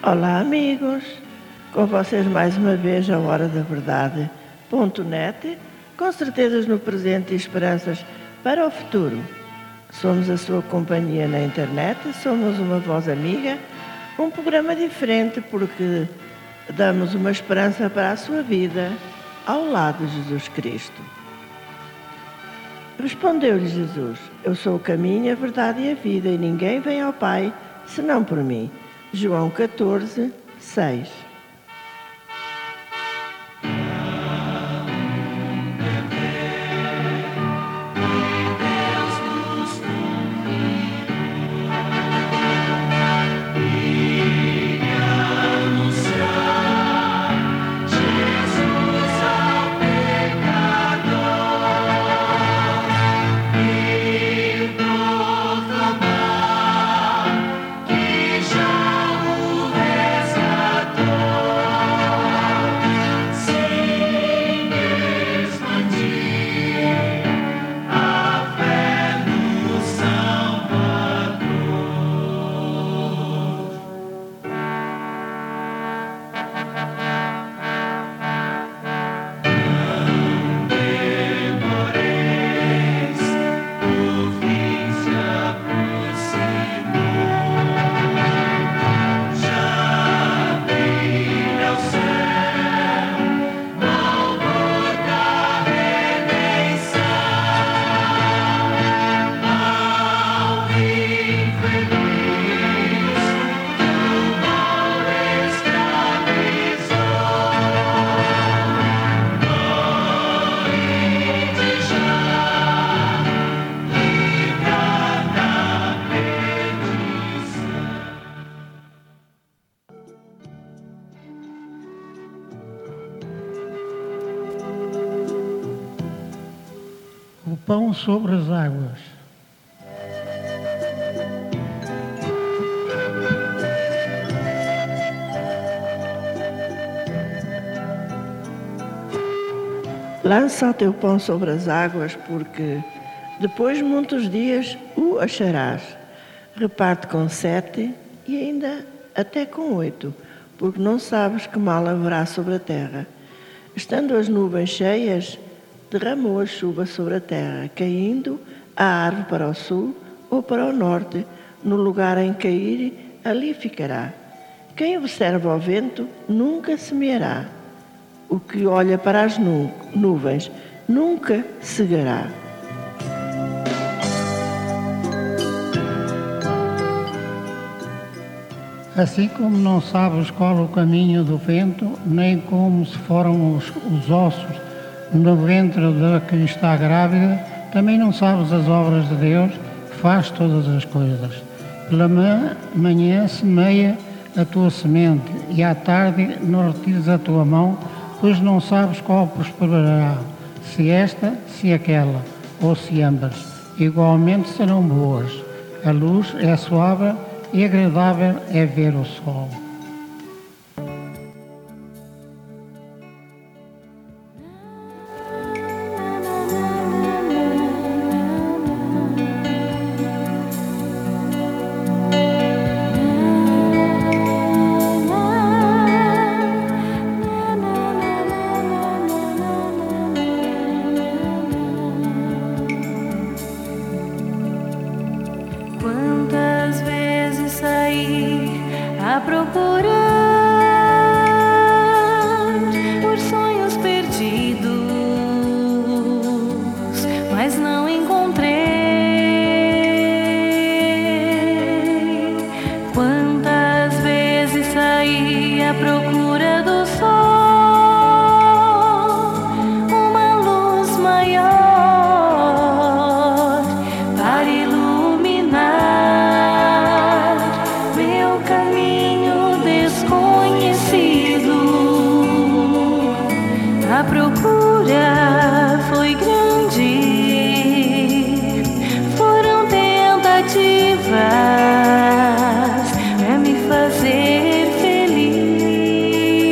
Olá, amigos! Com vocês mais uma vez a Hora da Verdade.net, com certezas no presente e esperanças para o futuro. Somos a sua companhia na internet, somos uma voz amiga, um programa diferente porque damos uma esperança para a sua vida ao lado de Jesus Cristo. Respondeu-lhe Jesus: Eu sou o caminho, a verdade e a vida, e ninguém vem ao Pai senão por mim. João 14, 6. O pão sobre as águas. Lança o teu pão sobre as águas, porque depois de muitos dias o acharás. Reparte com 7 e ainda até com 8, porque não sabes que mal haverá sobre a terra. Estando as nuvens cheias, derramou a chuva sobre a terra, caindo a árvore para o sul ou para o norte, no lugar em que cair, ali ficará. Quem observa o vento nunca semeará. O que olha para as nuvens nunca cegará. Assim como não sabes qual o caminho do vento, nem como se foram os ossos no ventre da que está grávida, também não sabes as obras de Deus, que faz todas as coisas. Pela manhã semeia a tua semente, e à tarde não retires a tua mão, pois não sabes qual prosperará, se esta, se aquela, ou se ambas. Igualmente serão boas. A luz é suave e agradável é ver o sol. Quantas vezes saí a procurar por sonhos perdidos, mas não encontrei. Quantas vezes saí à procura do sol, uma luz maior para iluminar meu caminho desconhecido. A procura foi grande, foram tentativas pra me fazer feliz.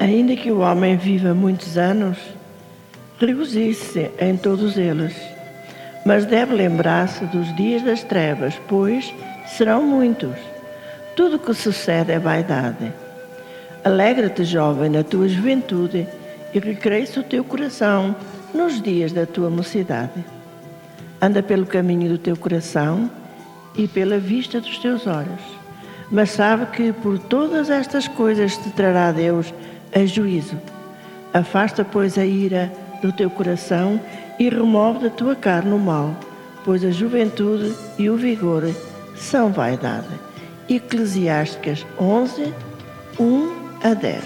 Ainda que o homem viva muitos anos, regozije-se em todos eles, mas deve lembrar-se dos dias das trevas, pois serão muitos. Tudo o que sucede é vaidade. Alegra-te, jovem, na tua juventude, e recreia-se o teu coração nos dias da tua mocidade. Anda pelo caminho do teu coração e pela vista dos teus olhos, mas sabe que por todas estas coisas te trará Deus a juízo. Afasta, pois, a ira do teu coração e remove da tua carne o mal, pois a juventude e o vigor são vaidade. Eclesiásticas 11, 1-10.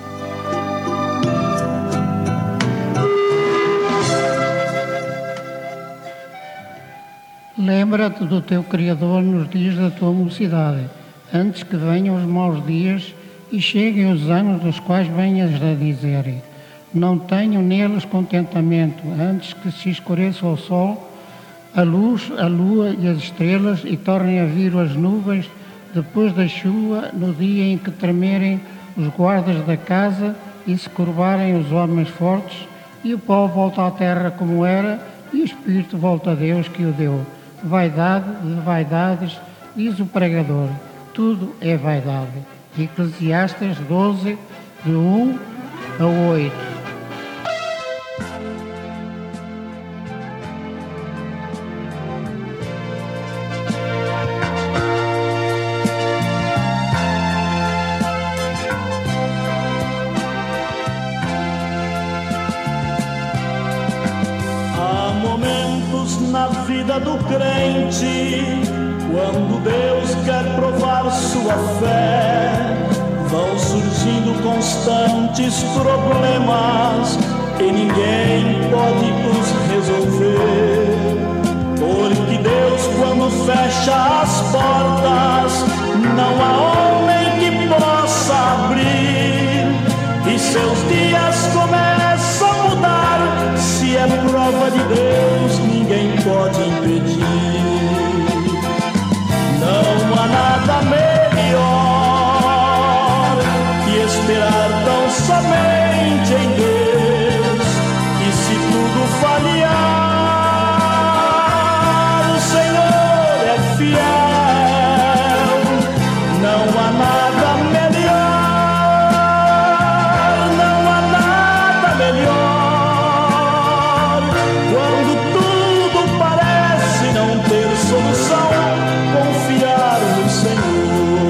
Lembra-te do teu Criador nos dias da tua mocidade, antes que venham os maus dias e cheguem os anos dos quais venhas a dizer: não tenho neles contentamento, antes que se escureça o sol, a luz, a lua e as estrelas, e tornem a vir as nuvens depois da chuva, no dia em que tremerem os guardas da casa e se curvarem os homens fortes, e o pó volta à terra como era, e o espírito volta a Deus que o deu. Vaidade de vaidades, diz o pregador, tudo é vaidade. Eclesiastes 12, de 1-8. Há momentos na vida do crente, quando Deus quer provar sua fé, vão surgindo constantes problemas e ninguém pode os resolver. Porque Deus, quando fecha as portas, não há homem que possa abrir, e seus dias começam a mudar. Se é prova de Deus, ninguém pode impedir. Não há nada melhor que esperar tão somente em Deus. E se tudo falhar, o Senhor é fiel. Não há nada melhor, não há nada melhor. Quando tudo parece não ter solução, confiar no Senhor.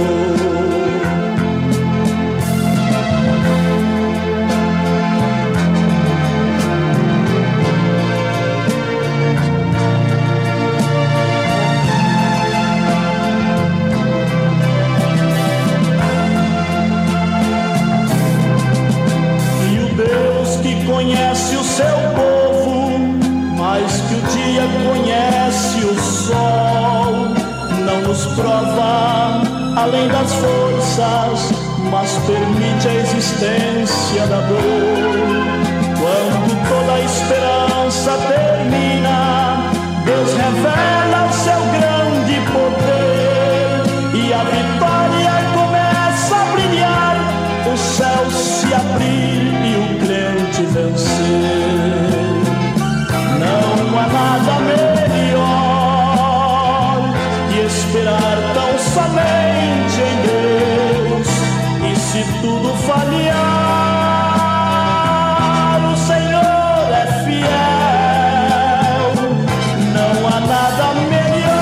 E o Deus que conhece o seu povo, mais que o dia conhece o sol, não nos prova além das forças, mas permite a existência da dor. Quando toda a esperança termina, Deus revela o seu grande poder, e a vitória começa a brilhar, o céu se abrir e o crente vencer. Não há nada melhor que esperar tão somente em Deus. E se tudo falhar, o Senhor é fiel. Não há nada melhor,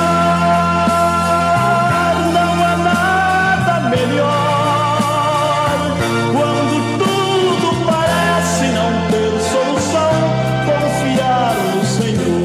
não há nada melhor. Quando tudo parece não ter solução, confiar no Senhor.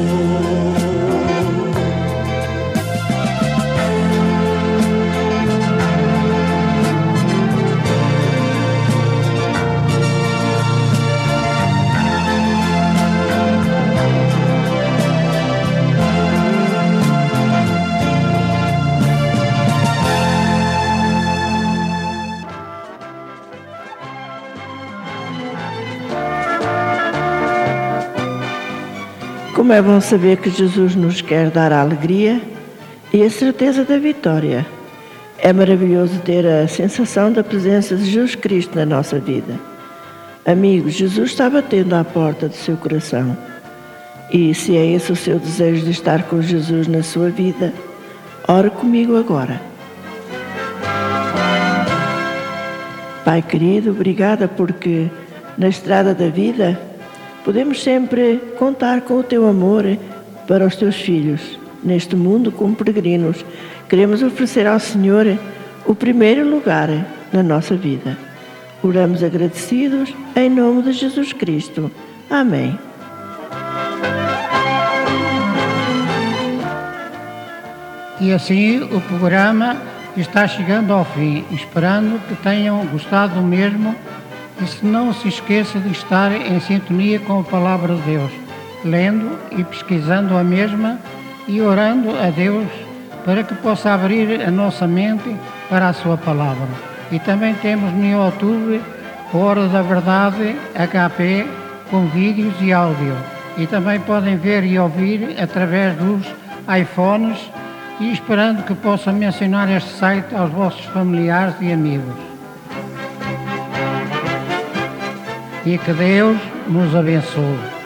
Como é bom saber que Jesus nos quer dar a alegria e a certeza da vitória. É maravilhoso ter a sensação da presença de Jesus Cristo na nossa vida. Amigo, Jesus está batendo à porta do seu coração. E se é esse o seu desejo de estar com Jesus na sua vida, ore comigo agora. Pai querido, obrigada porque na estrada da vida podemos sempre contar com o teu amor para os teus filhos. Neste mundo, como peregrinos, queremos oferecer ao Senhor o primeiro lugar na nossa vida. Oramos agradecidos em nome de Jesus Cristo. Amém. E assim o programa está chegando ao fim, esperando que tenham gostado do mesmo e se não se esqueça de estar em sintonia com a Palavra de Deus, lendo e pesquisando a mesma e orando a Deus para que possa abrir a nossa mente para a sua Palavra. E também temos no YouTube Hora da Verdade HP com vídeos e áudio. E também podem ver e ouvir através dos iPhones e esperando que possa mencionar este site aos vossos familiares e amigos. E que Deus nos abençoe.